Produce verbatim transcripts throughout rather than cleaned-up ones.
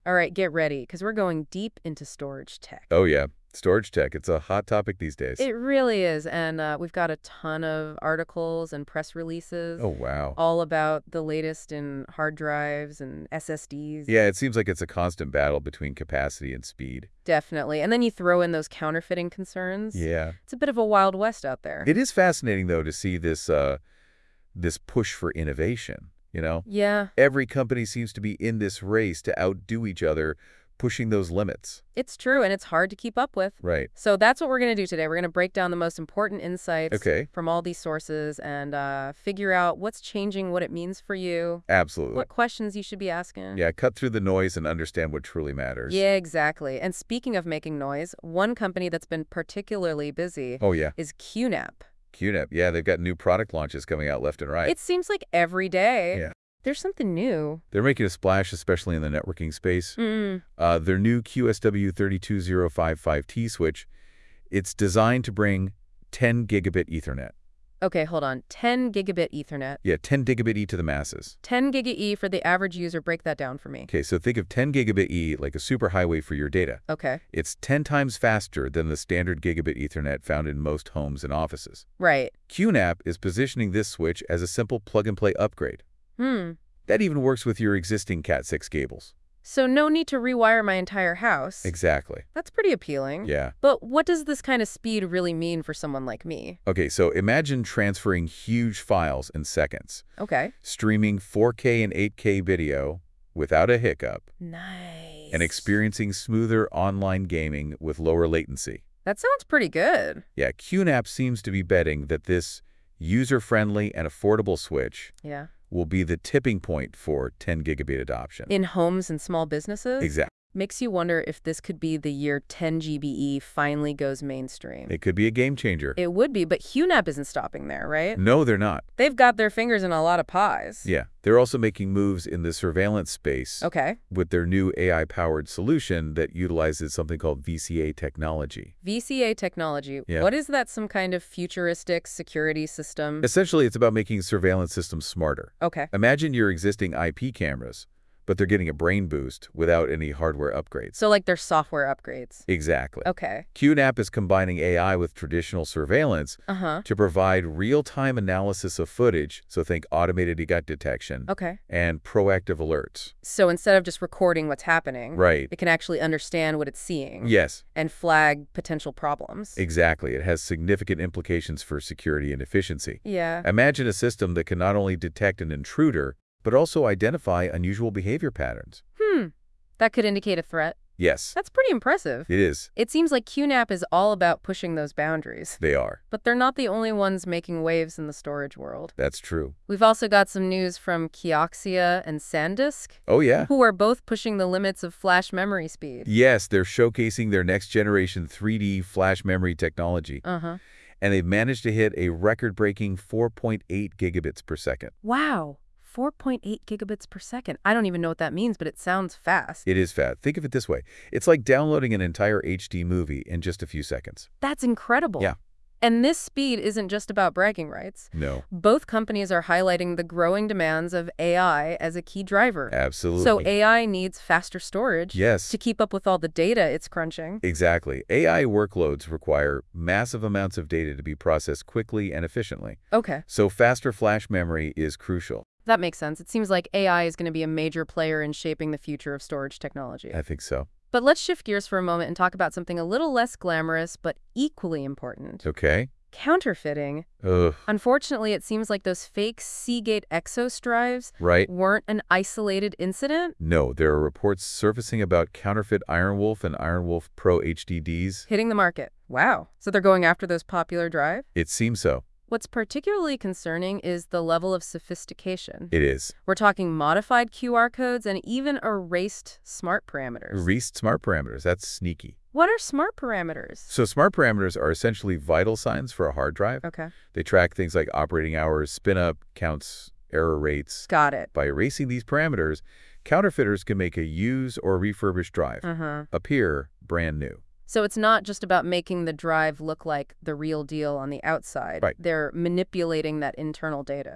All right, get ready, because we're going deep into storage tech. Oh, yeah. Storage tech. It's a hot topic these days. It really is, and uh, we've got a ton of articles and press Oh, releases wow. all about the latest in hard drives and S S Ds. Yeah, it seems like it's a constant battle between capacity and speed. Definitely. And then you throw in those counterfeiting concerns. Yeah. It's a bit of a wild west out there. It is fascinating, though, to see this, uh, this push for innovation, you know? Yeah, Every company seems to be in this race to outdo each other, pushing those limits. it's true, and it's hard to keep up with. Right. So that's what we're going to do today. We're going to break down the most important insights Okay. from all these sources and uh, figure out what's changing, what it means for you, Absolutely. what questions you should be asking. Yeah, cut through the noise and understand what truly matters. Yeah, exactly. And speaking of making noise, one company that's been particularly busy Oh, yeah. is Q NAP. Q NAP. Yeah, they've got new product launches coming out left and right. It seems like every day Yeah. there's something new. They're making a splash, especially in the networking space. Mm. Uh, their new Q S W three two zero five five T switch, it's designed to bring ten gigabit Ethernet. Okay, hold on. ten gigabit Ethernet. Yeah, ten gigabit E to the masses. ten giga E for the average user. Break that down for me. Okay, so think of ten gigabit E like a superhighway for your data. Okay. It's ten times faster than the standard gigabit Ethernet found in most homes and offices. Right. Q NAP is positioning this switch as a simple plug-and-play upgrade. Hmm. That even works with your existing cat six cables. So no need to rewire my entire house. Exactly. That's pretty appealing. Yeah. But what does this kind of speed really mean for someone like me? Okay, so imagine transferring huge files in seconds, Okay. streaming four K and eight K video without a hiccup, Nice. and experiencing smoother online gaming with lower latency. That sounds pretty good. Yeah, Q NAP seems to be betting that this user-friendly and affordable switch Yeah. will be the tipping point for ten gigabit adoption. In homes and small businesses? Exactly. Makes you wonder if this could be the year ten G B E finally goes mainstream. It could be a game changer. It would be, but Q NAP isn't stopping there, right? No, they're not. They've got their fingers in a lot of pies. Yeah, they're also making moves in the surveillance space Okay. with their new A I-powered solution that utilizes something called V C A technology. V C A technology. Yeah. What is that, some kind of futuristic security system? Essentially, it's about making surveillance systems smarter. Okay. Imagine your existing I P cameras, but they're getting a brain boost without any hardware upgrades. So like their software upgrades. Exactly. Okay. Q NAP is combining A I with traditional surveillance Uh-huh. to provide real-time analysis of footage, so think automated E G A T detection, Okay. and proactive alerts. So instead of just recording what's happening, Right. it can actually understand what it's seeing. Yes, And flag potential problems. exactly. It has significant implications for security and efficiency. Yeah. Imagine a system that can not only detect an intruder, but also identify unusual behavior patterns. Hmm. That could indicate a threat. Yes, That's pretty impressive. it is. It seems like Q NAP is all about pushing those boundaries. They are. But they're not the only ones making waves in the storage world. That's true. We've also got some news from Kioxia and SanDisk, Oh, yeah. who are both pushing the limits of flash memory speed. Yes, they're showcasing their next-generation three D flash memory technology, Uh-huh. and they've managed to hit a record-breaking four point eight gigabits per second. Wow. four point eight gigabits per second. I don't even know what that means, but it sounds fast. It is fast. Think of it this way. It's like downloading an entire H D movie in just a few seconds. That's incredible. Yeah. And this speed isn't just about bragging rights. No, Both companies are highlighting the growing demands of A I as a key driver. absolutely. So A I needs faster storage Yes, to keep up with all the data it's crunching. exactly. A I workloads require massive amounts of data to be processed quickly and efficiently. Okay, So faster flash memory is crucial. that makes sense. It seems like A I is going to be a major player in shaping the future of storage technology. I think so. But let's shift gears for a moment and talk about something a little less glamorous, but equally important. Okay. Counterfeiting. Ugh, Unfortunately, it seems like those fake Seagate Exos drives right? weren't an isolated incident. No, there are reports surfacing about counterfeit Ironwolf and Ironwolf Pro H D Ds. Hitting the market. Wow. So they're going after those popular drive? It seems so. What's particularly concerning is the level of sophistication. It is. We're talking modified Q R codes and even erased smart parameters. Erased smart parameters. That's sneaky. What are smart parameters? So smart parameters are essentially vital signs for a hard drive. Okay. They track things like operating hours, spin-up, counts, error rates. Got it. By erasing these parameters, counterfeiters can make a used or refurbished drive Uh-huh. appear brand new. So it's not just about making the drive look like the real deal on the outside. Right. They're manipulating that internal data.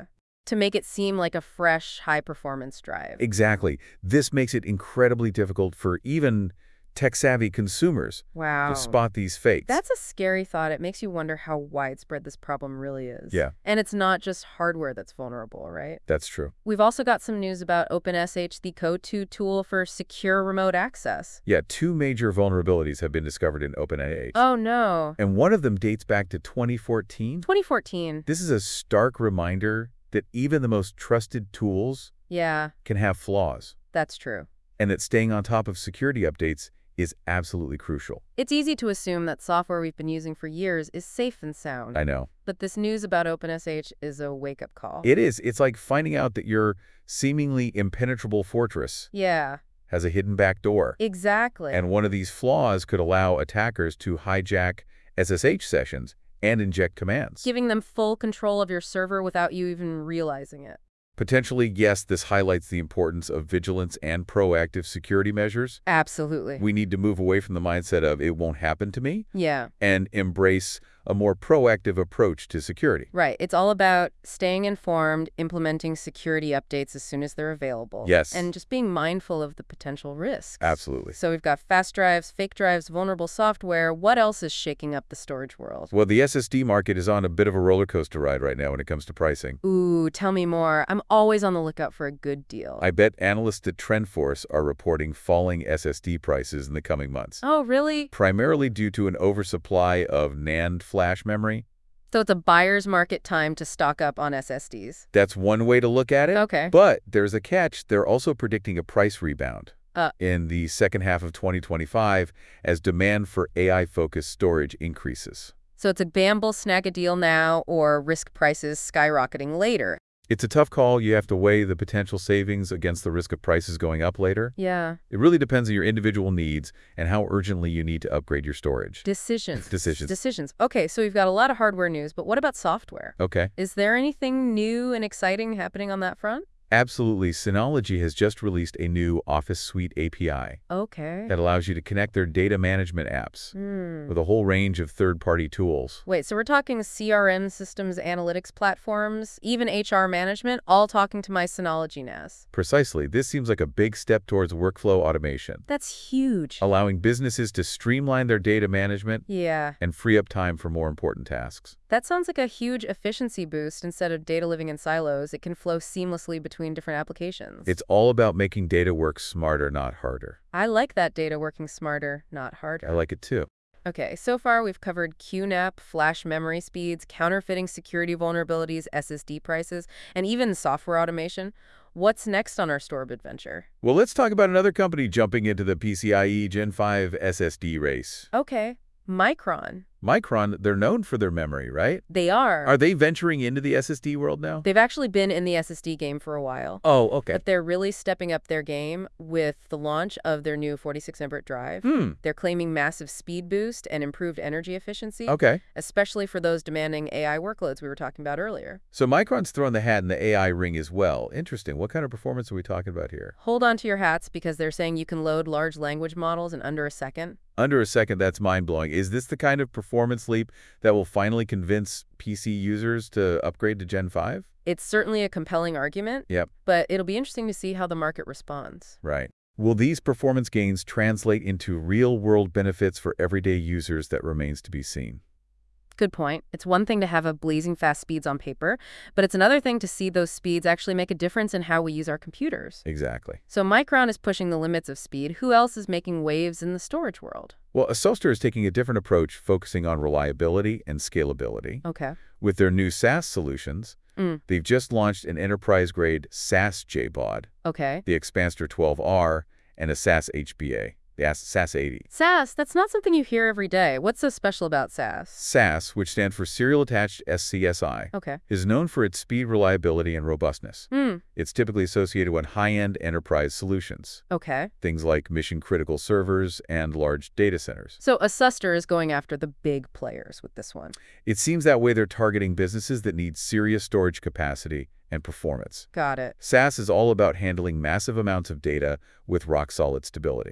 to make it seem like a fresh, high-performance drive. Exactly. This makes it incredibly difficult for even tech-savvy consumers Wow. to spot these fakes. That's a scary thought. It makes you wonder how widespread this problem really is. Yeah. And it's not just hardware that's vulnerable, right? That's true. We've also got some news about OpenSH, the Code two tool for secure remote access. Yeah, two major vulnerabilities have been discovered in OpenSH. Oh, no. And one of them dates back to twenty fourteen. twenty fourteen. This is a stark reminder that even the most trusted tools Yeah, can have flaws, that's true. and that staying on top of security updates is absolutely crucial. It's easy to assume that software we've been using for years is safe and sound. I know. But this news about OpenSH is a wake-up call. It is. It's like finding out that your seemingly impenetrable fortress Yeah, has a hidden back door. exactly. And one of these flaws could allow attackers to hijack S S H sessions and inject commands. Giving them full control of your server without you even realizing it. Potentially, yes, this highlights the importance of vigilance and proactive security measures. Absolutely. We need to move away from the mindset of it won't happen to me Yeah, and embrace a more proactive approach to security. right. It's all about staying informed, implementing security updates as soon as they're available. Yes. And just being mindful of the potential risks. Absolutely. So we've got fast drives, fake drives, vulnerable software. What else is shaking up the storage world? Well, the S S D market is on a bit of a roller coaster ride right now when it comes to pricing. Ooh, tell me more. I'm always on the lookout for a good deal. I bet analysts at TrendForce are reporting falling S S D prices in the coming months, Oh, really? primarily due to an oversupply of NAND flash memory. So it's a buyer's market time to stock up on S S Ds. That's one way to look at it. Okay. But there's a catch. They're also predicting a price rebound Uh. in the second half of twenty twenty-five as demand for A I-focused storage increases. So it's a gamble, snag a deal now, or risk prices skyrocketing later. It's a tough call. You have to weigh the potential savings against the risk of prices going up later. Yeah. It really depends on your individual needs and how urgently you need to upgrade your storage. Decisions. Decisions. Decisions. Okay, so we've got a lot of hardware news, but what about software? Okay. Is there anything new and exciting happening on that front? Absolutely. Synology has just released a new Office Suite A P I Okay. that allows you to connect their data management apps Hmm. with a whole range of third-party tools. Wait, so we're talking C R M systems, analytics platforms, even H R management, all talking to my Synology N A S. Precisely. This seems like a big step towards workflow automation, That's huge. allowing businesses to streamline their data management Yeah. and free up time for more important tasks. That sounds like a huge efficiency boost. Instead of data living in silos, it can flow seamlessly between different applications. It's all about making data work smarter, not harder. I like that data working smarter, not harder. I like it too. Okay, so far we've covered Q NAP, flash memory speeds, counterfeiting security vulnerabilities, S S D prices, and even software automation. What's next on our Storb adventure? Well, let's talk about another company jumping into the PCIe Gen five S S D race. Okay, Micron. Micron, they're known for their memory, right? They are. Are they venturing into the S S D world now? They've actually been in the S S D game for a while. Oh, okay. But they're really stepping up their game with the launch of their new forty-six Mbit drive. Hmm. They're claiming massive speed boost and improved energy efficiency, Okay. especially for those demanding A I workloads we were talking about earlier. So Micron's throwing the hat in the A I ring as well. Interesting. What kind of performance are we talking about here? Hold on to your hats because they're saying you can load large language models in under a second. Under a second, that's mind-blowing. Is this the kind of performance leap that will finally convince P C users to upgrade to Gen five? It's certainly a compelling argument, Yep. but it'll be interesting to see how the market responds. Right. Will these performance gains translate into real-world benefits for everyday users? That remains to be seen. Good point. It's one thing to have a blazing fast speeds on paper, but it's another thing to see those speeds actually make a difference in how we use our computers. Exactly. So Micron is pushing the limits of speed. Who else is making waves in the storage world? Well, Acelster is taking a different approach, focusing on reliability and scalability. Okay. With their new SaaS solutions, Mm. they've just launched an enterprise-grade SaaS J BOD, Okay. the Expanstor twelve R, and a SaaS H B A, the SaaS eighty. SaaS, that's not something you hear every day. What's so special about SaaS? SaaS, which stands for Serial Attached S C S I, Okay. is known for its speed, reliability, and robustness. Hmm. It's typically associated with high-end enterprise solutions, Okay. things like mission-critical servers and large data centers. So Acelster is going after the big players with this one. It seems that way they're targeting businesses that need serious storage capacity and performance. Got it. SaaS is all about handling massive amounts of data with rock-solid stability.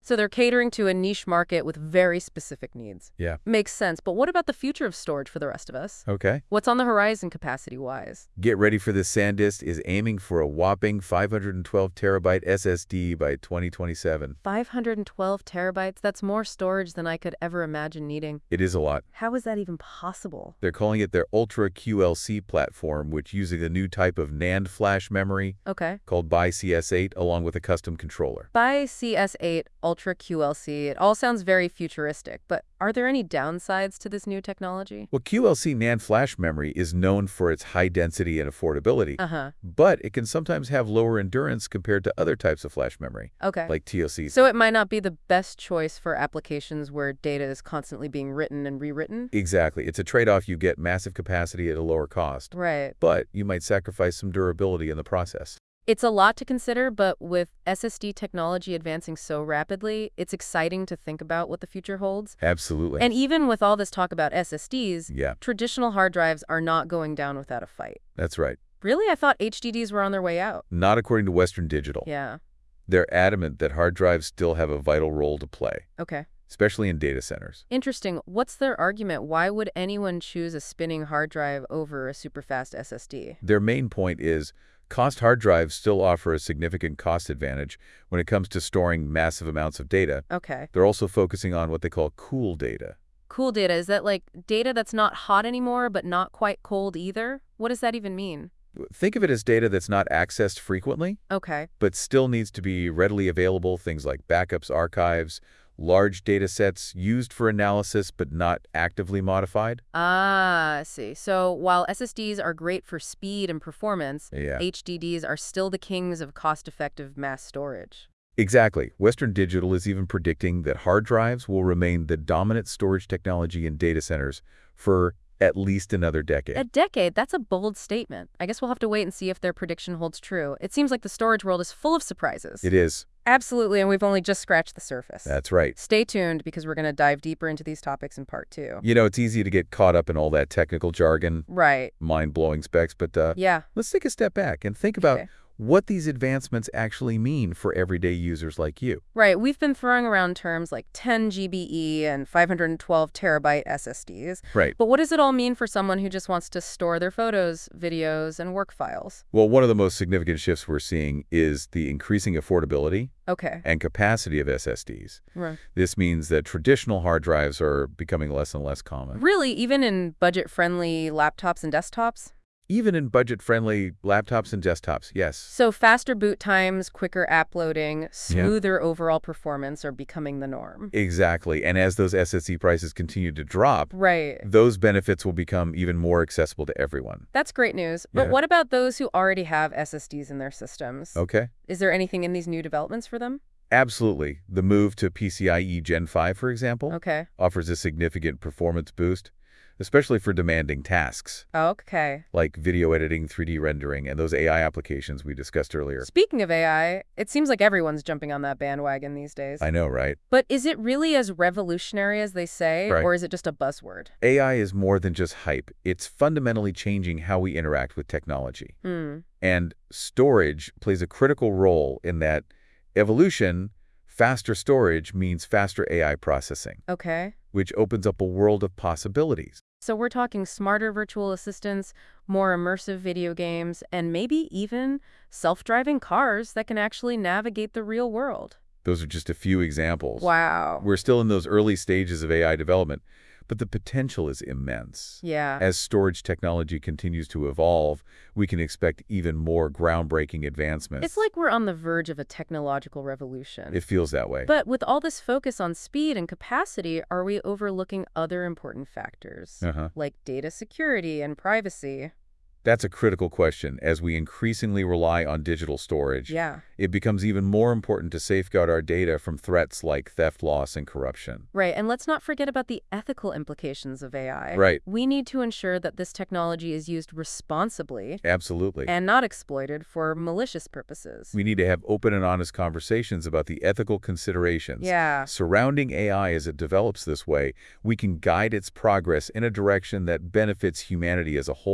So they're catering to a niche market with very specific needs. Yeah. Makes sense. But what about the future of storage for the rest of us? Okay. What's on the horizon capacity-wise? Get ready for this. SanDisk is aiming for a whopping five hundred twelve terabyte S S D by twenty twenty-seven. five hundred twelve terabytes? That's more storage than I could ever imagine needing. It is a lot. How is that even possible? They're calling it their Ultra Q L C platform, which uses a new type of NAND flash memory Okay. called B I C S eight, along with a custom controller. B I C S eight, Ultra Q L C, it all sounds very futuristic, but are there any downsides to this new technology? Well, Q L C NAND flash memory is known for its high density and affordability, Uh-huh. but it can sometimes have lower endurance compared to other types of flash memory, Okay. like T L C. So it might not be the best choice for applications where data is constantly being written and rewritten? Exactly. It's a trade-off. You get massive capacity at a lower cost, Right. but you might sacrifice some durability in the process. It's a lot to consider, but with S S D technology advancing so rapidly, it's exciting to think about what the future holds. Absolutely. And even with all this talk about S S Ds, Yeah, traditional hard drives are not going down without a fight. that's right. Really? I thought H D Ds were on their way out. Not according to Western Digital. Yeah. They're adamant that hard drives still have a vital role to play, Okay. especially in data centers. Interesting. What's their argument? Why would anyone choose a spinning hard drive over a superfast S S D? Their main point is cost hard drives still offer a significant cost advantage when it comes to storing massive amounts of data. Okay. They're also focusing on what they call cool data. Cool data. Is that like data that's not hot anymore, but not quite cold either? What does that even mean? Think of it as data that's not accessed frequently, Okay. but still needs to be readily available, things like backups, archives, large data sets used for analysis but not actively modified. Ah, I see. So while S S Ds are great for speed and performance, Yeah, H D Ds are still the kings of cost-effective mass storage. exactly. Western Digital is even predicting that hard drives will remain the dominant storage technology in data centers for at least another decade. A decade? That's a bold statement. I guess we'll have to wait and see if their prediction holds true. It seems like the storage world is full of surprises. It is. Absolutely, and we've only just scratched the surface. That's right. Stay tuned because we're going to dive deeper into these topics in part two. You know, it's easy to get caught up in all that technical jargon, Right. mind-blowing specs, but uh, Yeah. let's take a step back and think about Okay. what these advancements actually mean for everyday users like you. Right. We've been throwing around terms like ten G B E and five hundred twelve terabyte S S Ds. Right. But what does it all mean for someone who just wants to store their photos, videos, and work files? Well, one of the most significant shifts we're seeing is the increasing affordability Okay. and capacity of S S Ds. Right. This means that traditional hard drives are becoming less and less common. Really, even in budget-friendly laptops and desktops? Even in budget-friendly laptops and desktops, yes. So faster boot times, quicker app loading, smoother overall performance are becoming the norm. Exactly. And as those S S D prices continue to drop, Right. those benefits will become even more accessible to everyone. That's great news. But Yeah. what about those who already have S S Ds in their systems? Okay? Is there anything in these new developments for them? Absolutely. The move to PCIe Gen five, for example, Okay. offers a significant performance boost, especially for demanding tasks Okay. like video editing, three D rendering, and those A I applications we discussed earlier. Speaking of A I, it seems like everyone's jumping on that bandwagon these days. I know, right? But is it really as revolutionary as they say, Right. or is it just a buzzword? A I is more than just hype. It's fundamentally changing how we interact with technology. Hmm. And storage plays a critical role in that evolution. Faster storage means faster A I processing, Okay. which opens up a world of possibilities. So we're talking smarter virtual assistants, more immersive video games, and maybe even self-driving cars that can actually navigate the real world. Those are just a few examples. Wow. We're still in those early stages of A I development, but the potential is immense. Yeah. As storage technology continues to evolve, we can expect even more groundbreaking advancements. It's like we're on the verge of a technological revolution. It feels that way. But with all this focus on speed and capacity, are we overlooking other important factors, Uh-huh. like data security and privacy? That's a critical question. As we increasingly rely on digital storage, Yeah. it becomes even more important to safeguard our data from threats like theft, loss, and corruption. Right, and let's not forget about the ethical implications of A I. Right. We need to ensure that this technology is used responsibly Absolutely. and not exploited for malicious purposes. We need to have open and honest conversations about the ethical considerations Yeah. surrounding A I. As it develops this way, we can guide its progress in a direction that benefits humanity as a whole.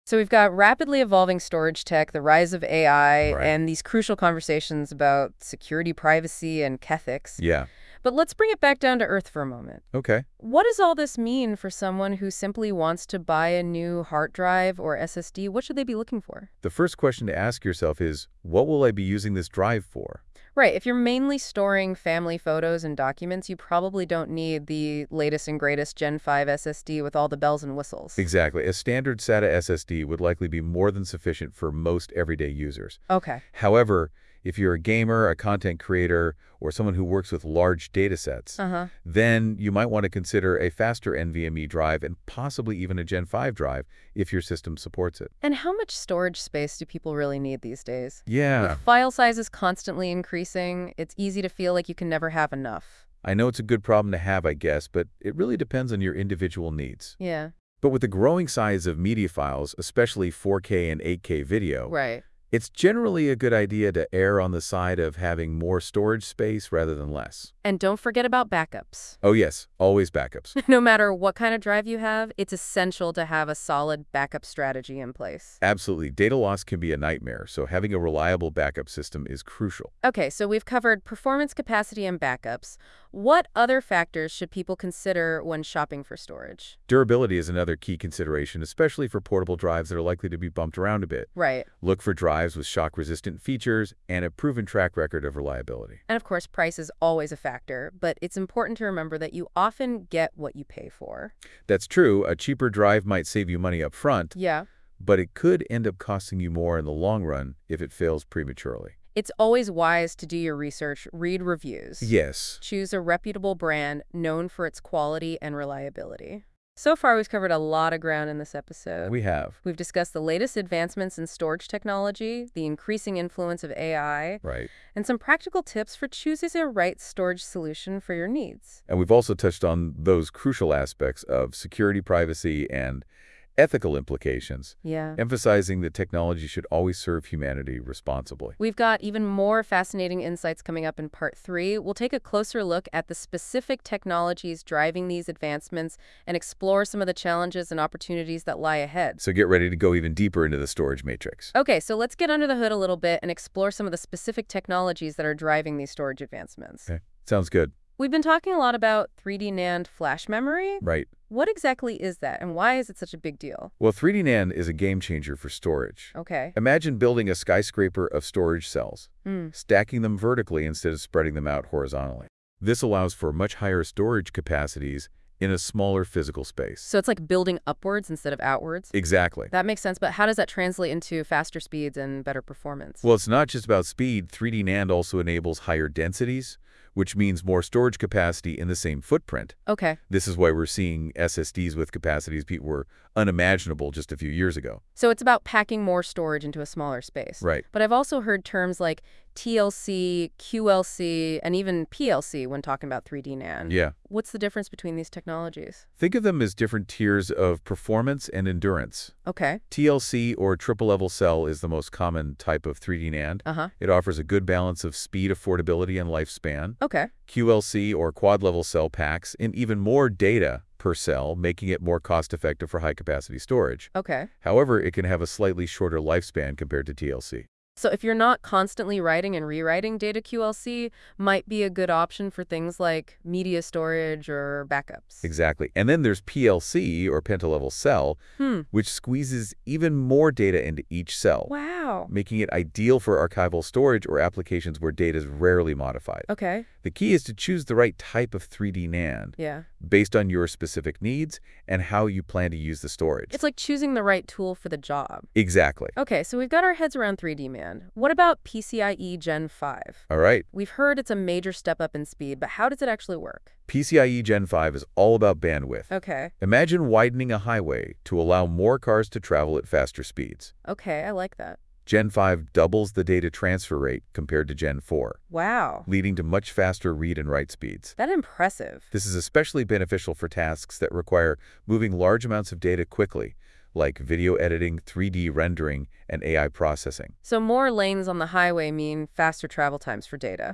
So we've got rapidly evolving storage tech, the rise of A I, Right. and these crucial conversations about security, privacy, and ethics. Yeah. But let's bring it back down to earth for a moment. Okay. What does all this mean for someone who simply wants to buy a new hard drive or S S D? What should they be looking for? The first question to ask yourself is, what will I be using this drive for? Right, if you're mainly storing family photos and documents, you probably don't need the latest and greatest Gen five S S D with all the bells and whistles. Exactly. A standard SATA S S D would likely be more than sufficient for most everyday users. Okay. However, if you're a gamer, a content creator, or someone who works with large data sets, Uh-huh. then you might want to consider a faster NVMe drive and possibly even a Gen five drive if your system supports it. And how much storage space do people really need these days? Yeah, With file sizes constantly increasing, it's easy to feel like you can never have enough. I know it's a good problem to have, I guess, but it really depends on your individual needs. Yeah, But with the growing size of media files, especially four K and eight K video, right. it's generally a good idea to err on the side of having more storage space rather than less. And don't forget about backups. Oh yes, always backups. No matter what kind of drive you have, it's essential to have a solid backup strategy in place. Absolutely. Data loss can be a nightmare, so having a reliable backup system is crucial. Okay, so we've covered performance, capacity, and backups. What other factors should people consider when shopping for storage? Durability is another key consideration, especially for portable drives that are likely to be bumped around a bit. Right. Look for drives with shock-resistant features and a proven track record of reliability. And of course, price is always a factor, but it's important to remember that you often get what you pay for. That's true. A cheaper drive might save you money up front, Yeah. but it could end up costing you more in the long run if it fails prematurely. It's always wise to do your research, read reviews. Yes. Choose a reputable brand known for its quality and reliability. So far, we've covered a lot of ground in this episode. We have. We've discussed the latest advancements in storage technology, the increasing influence of A I, Right. and some practical tips for choosing the right storage solution for your needs. And we've also touched on those crucial aspects of security, privacy, and ethical implications, Yeah. emphasizing that technology should always serve humanity responsibly. We've got even more fascinating insights coming up in part three. We'll take a closer look at the specific technologies driving these advancements and explore some of the challenges and opportunities that lie ahead. So get ready to go even deeper into the storage matrix. Okay, so let's get under the hood a little bit and explore some of the specific technologies that are driving these storage advancements. Okay. Sounds good. We've been talking a lot about three D NAND flash memory. Right. What exactly is that, and why is it such a big deal? Well, three D NAND is a game changer for storage. Okay. Imagine building a skyscraper of storage cells, Hmm. stacking them vertically instead of spreading them out horizontally. This allows for much higher storage capacities in a smaller physical space. So it's like building upwards instead of outwards? Exactly. That makes sense, but how does that translate into faster speeds and better performance? Well, it's not just about speed. three D NAND also enables higher densities, which means more storage capacity in the same footprint. Okay. This is why we're seeing S S Ds with capacities that were unimaginable just a few years ago. So it's about packing more storage into a smaller space. Right. But I've also heard terms like T L C, Q L C, and even P L C when talking about three D NAND. Yeah. What's the difference between these technologies? Think of them as different tiers of performance and endurance. Okay. T L C, or triple-level cell, is the most common type of three D NAND. Uh-huh. It offers a good balance of speed, affordability, and lifespan. Okay. Q L C, or quad-level cell, packs in even more data per cell, making it more cost-effective for high-capacity storage. Okay. However, it can have a slightly shorter lifespan compared to T L C. So if you're not constantly writing and rewriting data, Q L C might be a good option for things like media storage or backups. Exactly. And then there's P L C, or penta-level cell, Hmm. which squeezes even more data into each cell, Wow. making it ideal for archival storage or applications where data is rarely modified. Okay. The key is to choose the right type of three D NAND Yeah. based on your specific needs and how you plan to use the storage. It's like choosing the right tool for the job. Exactly. Okay, so we've got our heads around three D NAND. What about PCIe Gen five? All right. We've heard it's a major step up in speed, but how does it actually work? PCIe Gen five is all about bandwidth. Okay. Imagine widening a highway to allow more cars to travel at faster speeds. Okay, I like that. Gen five doubles the data transfer rate compared to Gen four, Wow. leading to much faster read and write speeds. That's impressive. This is especially beneficial for tasks that require moving large amounts of data quickly, like video editing, three D rendering, and A I processing. So more lanes on the highway mean faster travel times for data.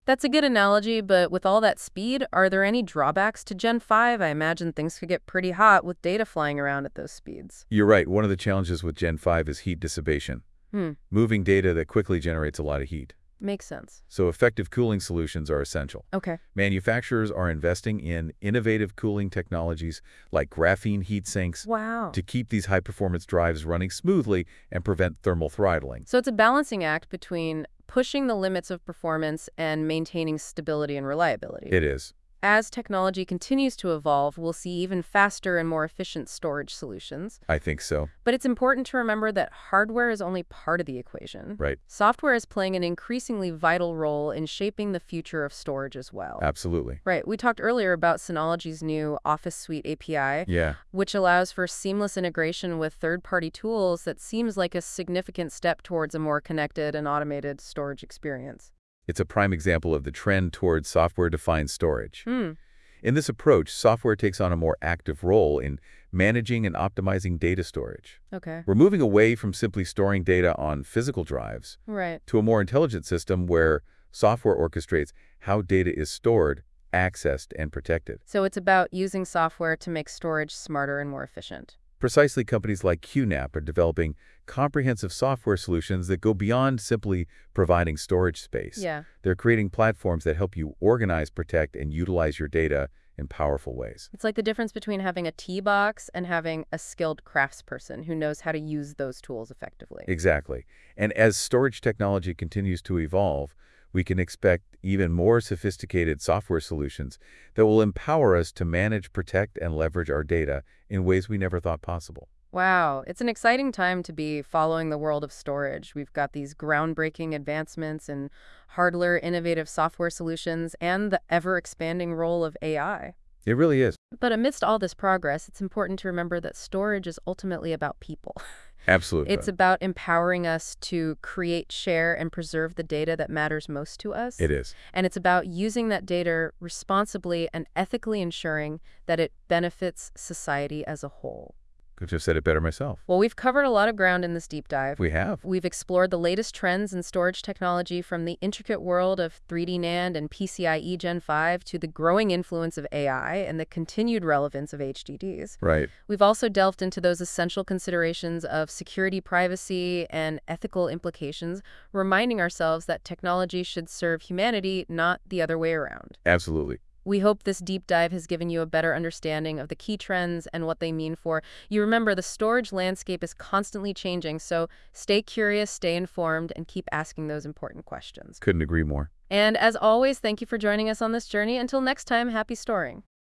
That's a good analogy, but with all that speed, are there any drawbacks to Gen five? I imagine things could get pretty hot with data flying around at those speeds. You're right, one of the challenges with Gen five is heat dissipation, Hmm, moving data that quickly generates a lot of heat. makes sense. So effective cooling solutions are essential. Okay. Manufacturers are investing in innovative cooling technologies like graphene heat sinks Wow. to keep these high-performance drives running smoothly and prevent thermal throttling. So it's a balancing act between pushing the limits of performance and maintaining stability and reliability. It is. As technology continues to evolve, we'll see even faster and more efficient storage solutions. I think so. But it's important to remember that hardware is only part of the equation. Right. Software is playing an increasingly vital role in shaping the future of storage as well. Absolutely. Right. We talked earlier about Synology's new Office Suite A P I, Yeah. which allows for seamless integration with third-party tools that seems like a significant step towards a more connected and automated storage experience. It's a prime example of the trend towards software-defined storage. Hmm. In this approach, software takes on a more active role in managing and optimizing data storage. Okay. We're moving away from simply storing data on physical drives Right. to a more intelligent system where software orchestrates how data is stored, accessed, and protected. So it's about using software to make storage smarter and more efficient. Precisely, companies like Q NAP are developing comprehensive software solutions that go beyond simply providing storage space. Yeah. They're creating platforms that help you organize, protect, and utilize your data in powerful ways. It's like the difference between having a tea box and having a skilled craftsperson who knows how to use those tools effectively. Exactly. And as storage technology continues to evolve, we can expect even more sophisticated software solutions that will empower us to manage, protect, and leverage our data in ways we never thought possible. Wow, it's an exciting time to be following the world of storage. We've got these groundbreaking advancements in hardware, innovative software solutions, and the ever-expanding role of A I. It really is. But amidst all this progress, it's important to remember that storage is ultimately about people. Absolutely. It's about empowering us to create, share, and preserve the data that matters most to us. It is. And it's about using that data responsibly and ethically ensuring that it benefits society as a whole. Could have said it better myself. Well, we've covered a lot of ground in this deep dive. We have. We've explored the latest trends in storage technology from the intricate world of three D NAND and PCIe Gen five to the growing influence of A I and the continued relevance of H D Ds. Right. We've also delved into those essential considerations of security, privacy, and ethical implications, reminding ourselves that technology should serve humanity, not the other way around. Absolutely. We hope this deep dive has given you a better understanding of the key trends and what they mean for you. Remember, the storage landscape is constantly changing, so stay curious, stay informed, and keep asking those important questions. Couldn't agree more. And as always, thank you for joining us on this journey. Until next time, happy storing.